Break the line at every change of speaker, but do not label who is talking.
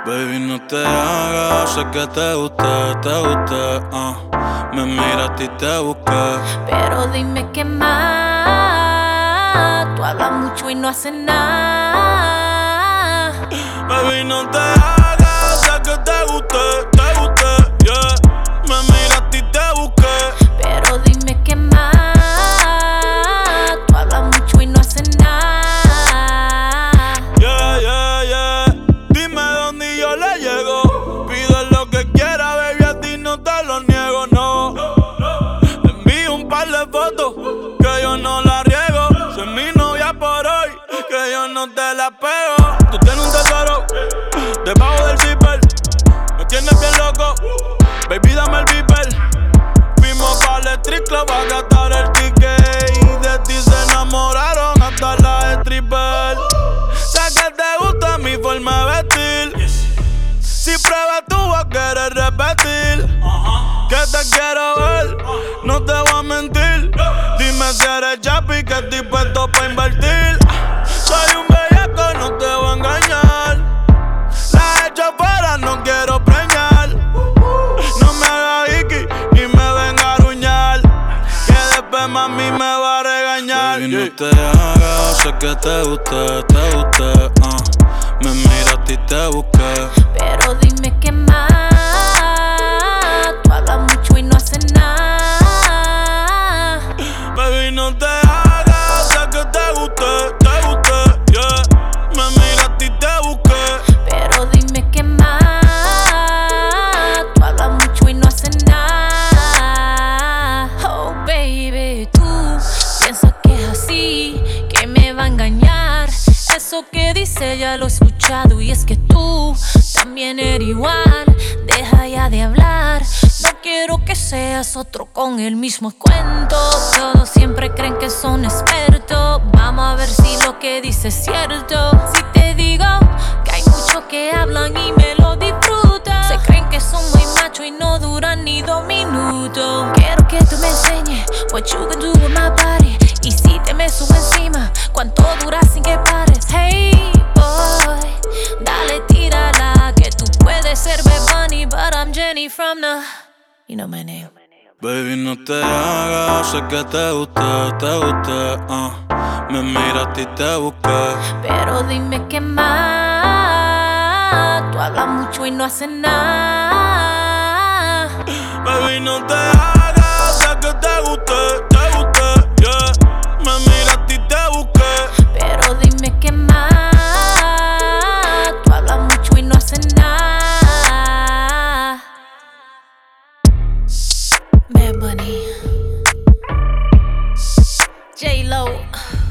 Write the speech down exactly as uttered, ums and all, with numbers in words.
Baby, no te hagas, sé que te gusté, te gusté, uh. Me miraste y te busqué.
Pero dime qué más. Tú hablas mucho y no haces nada.
Baby, no te hagas, sé que te gusté, te gusté, yeah. Me miraste y te busqué.
Pero dime qué más. Tú hablas mucho y no haces nada.
Yeah, yeah, yeah. Dime dónde y yo le llego. Pide lo que quiera, baby, a ti no te lo niego, no. Te envío un par de fotos que yo no la riego. Soy mi novia por hoy, que yo no te la pego. Tú tienes un tesoro debajo del zipper. Me tienes bien loco, baby, dame el beeper. Fuimos para el street club a gastar el ticket y de ti se enamoraron hasta las strippers. Sé que te gusta mi forma de vestir. Si pruebas tú vas a querer repetir. Que te quiero ver, no te voy a mentir. Dime si eres chapi, que estoy puesto pa' invertir. Soy un bellaco, no te voy a engañar. La he hecho afuera, no quiero preñar. No me hagas hiki, ni me venga a aruñar. Que después mami me va a regañar. Baby, no te hagas, sé que te gusté, te gusté, uh. Me miraste y te busqué.
Pero dime qué más. Tú hablas mucho y no haces nada.
Baby, no te hagas, sé que te gusté, te gusté, yeah. Me miraste y te busqué.
Pero dime qué más. Tú hablas mucho y no haces nada. Oh baby, tú piensas que es así, que me va a engañar. Eso que dice ya lo he escuchado y es que tú también eres igual. Deja ya de hablar, no quiero que seas otro con el mismo cuento. Todos siempre creen que son expertos. Vamos a ver si lo que dices es cierto. Si te digo que hay muchos que hablan y me lo disfrutan. Se creen que son muy machos y no duran ni dos minutos. Quiero que tú me enseñes what you can do with my body. Y si te me subo encima, ¿cuánto dura sin que pares? Hey boy, dale tírala, que tú puedes ser Bad Bunny, but I'm Jenny from the, you know my name.
Baby, no te hagas, sé que te gusté, te gusté, uh. Me miraste y te busqué.
Pero dime qué más. Tú hablas mucho y no haces nada.
Baby, no te hagas, sé que te gusté, te gusté, yeah. Me miraste y te busqué.
Pero dime qué más. Tú hablas mucho y no haces nada. Bad Bunny, J-Lo.